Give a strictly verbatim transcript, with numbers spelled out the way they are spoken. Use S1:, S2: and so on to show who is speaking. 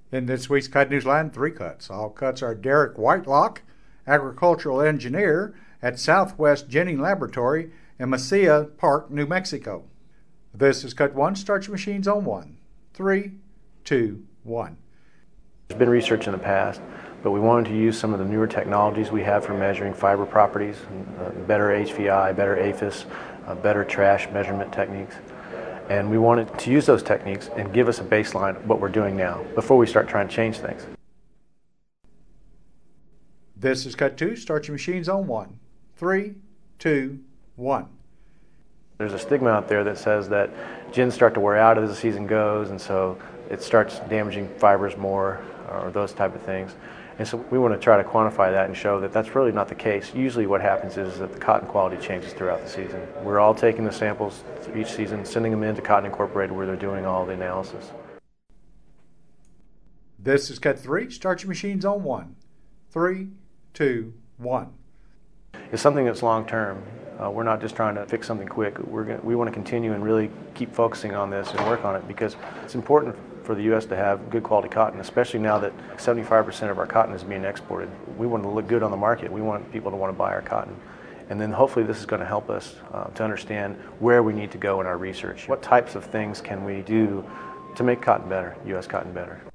S1: In this week's Cut News Line, three cuts. All cuts are Derek Whitelock, agricultural engineer at Southwest Ginning Laboratory in Mesilla Park, New Mexico. This is cut one. Start your machines on one. Three, two, one.
S2: There's been research in the past, but we wanted to use some of the newer technologies we have for measuring fiber properties, uh, better H V I, better APHIS, uh, better trash measurement techniques. And we wanted to use those techniques and give us a baseline of what we're doing now before we start trying to change things.
S1: This is cut two. Start your machines on one. Three, two, one.
S2: There's a stigma out there that says that gins start to wear out as the season goes, and so it starts damaging fibers more, or those type of things. And so we want to try to quantify that and show that that's really not the case. Usually what happens is that the cotton quality changes throughout the season. We're all taking the samples each season, sending them into Cotton Incorporated where they're doing all the analysis.
S1: This is cut three. Start your machines on one. Three, two, one.
S2: It's something that's long term. Uh, we're not just trying to fix something quick. We're gonna, we want to continue and really keep focusing on this and work on it, because it's important for the U S to have good quality cotton, especially now that seventy-five percent of our cotton is being exported. We want to look good on the market. We want people to want to buy our cotton. And then hopefully this is going to help us uh, to understand where we need to go in our research. What types of things can we do to make cotton better, U S cotton better?